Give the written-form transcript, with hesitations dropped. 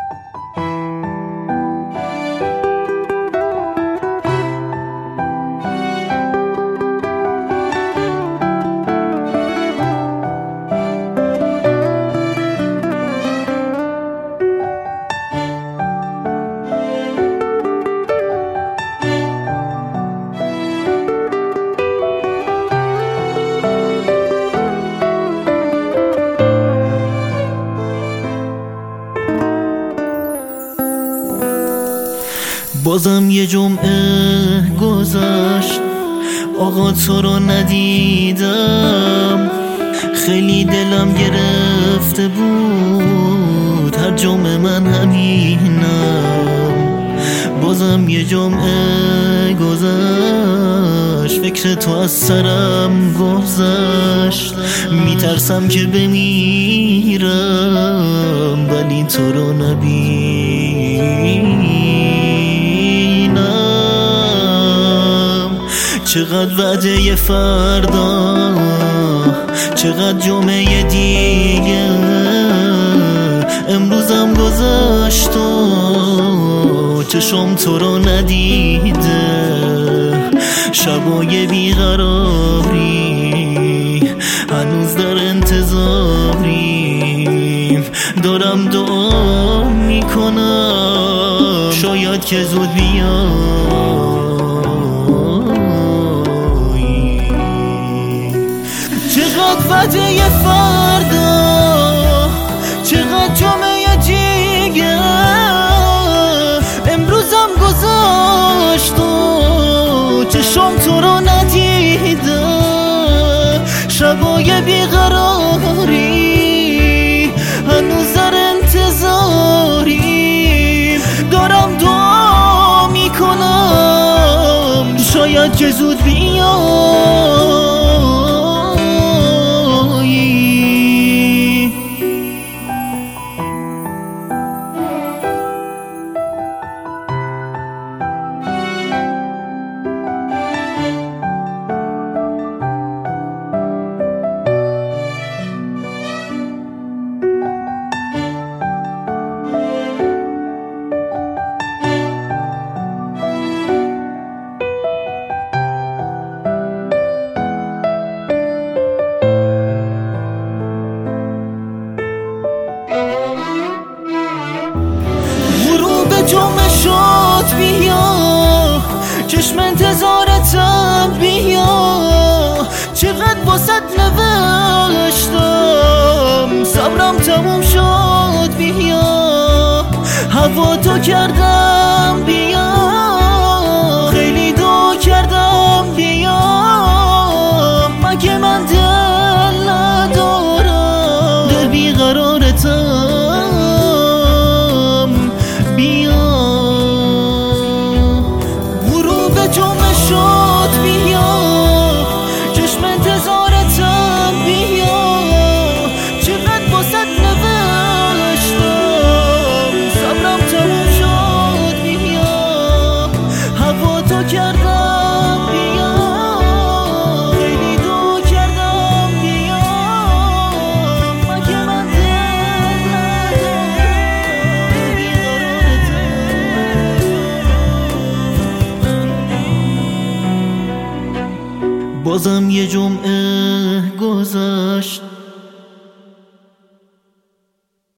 بازم یه جمعه گذشت آقا تو رو ندیدم، خیلی دلم گرفته بود هر جمعه من همینم. بازم یه جمعه گذشت فکر تو از سرم گذشت، میترسم که بمیرم ولی تو رو نبینم. چقدر وعده فردا، چقدر جمعه دیگه، امروزم گذشت و چشم تو رو ندیده. شبای بیقراری هنوز در انتظاریم، دارم دعا میکنم شاید که زود بیایی. چقدر وعده فردا، چقدر جمعه دیگه، امروزم گذاشت و چشم تو رو ندیده. شبای بیقراری هنوز در انتظاریم، دارم دعا میکنم شاید که زود بیایی. جمعه شد بیا، چشم انتظارتم بیا. چقدر واسط نوشتم صبرم تموم شد بیا. هوا تو کردم بیا، خیلی دو کردم بیا. مگه من دل ندارم، دل بیقرارتم بیا. غروب جمعه شد بیا، چشم انتظارتم بیا. چقدر واسط نوشتم صبرم تموم شد بیا. هوا تو کردم بیا، خیلی دو کردم بیا. مگه من دل ندارم. بازم یه جمعه